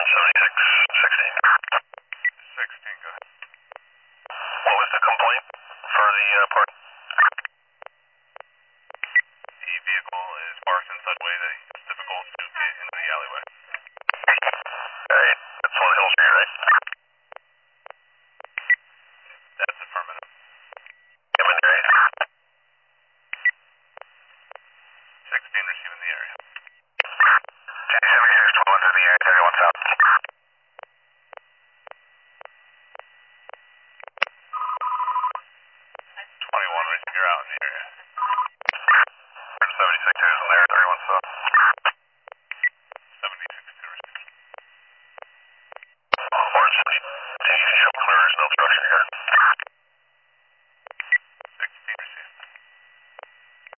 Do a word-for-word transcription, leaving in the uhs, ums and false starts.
seventy-six sixteen. sixteen, go ahead. What was the complaint for the uh, park? The vehicle is parked in such a way that it's difficult to get into the alleyway. Alright, that's on Hill Street, right? That's affirmative. Inventory. sixteen receiving the area. J seventy-six twelve to the area, thirty-one south. twenty-one, you're out in the area. seventy-six two is in there, thirty-one south.